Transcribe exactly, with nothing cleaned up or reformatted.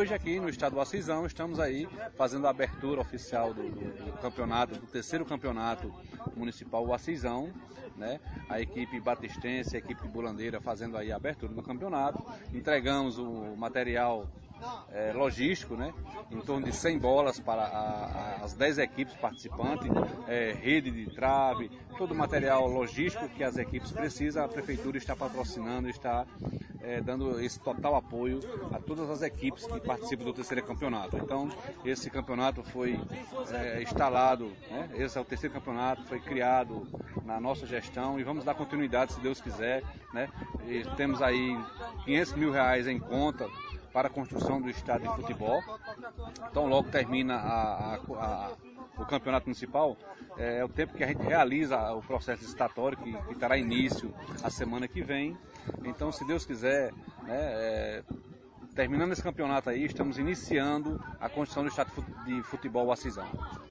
hoje aqui no estado do Acisão estamos aí fazendo a abertura oficial do, do, do campeonato, do terceiro campeonato municipal Acisão, né? A equipe batistense, a equipe bulandeira fazendo aí a abertura do campeonato. Entregamos o material É, logístico, né? Em torno de cem bolas para a, a, as dez equipes participantes, é, rede de trave, todo o material logístico que as equipes precisam. A prefeitura está patrocinando, está é, dando esse total apoio a todas as equipes que participam do terceiro campeonato. Então, esse campeonato foi é, instalado, né? Esse é o terceiro campeonato, foi criado na nossa gestão e vamos dar continuidade, se Deus quiser, né? E temos aí quinhentos mil reais em conta para a construção do estádio de futebol. Então, logo termina a, a, a, o campeonato municipal, é, é o tempo que a gente realiza o processo licitatório, que, que terá início a semana que vem. Então, se Deus quiser, né, é, terminando esse campeonato aí, estamos iniciando a construção do estádio de futebol Acisão.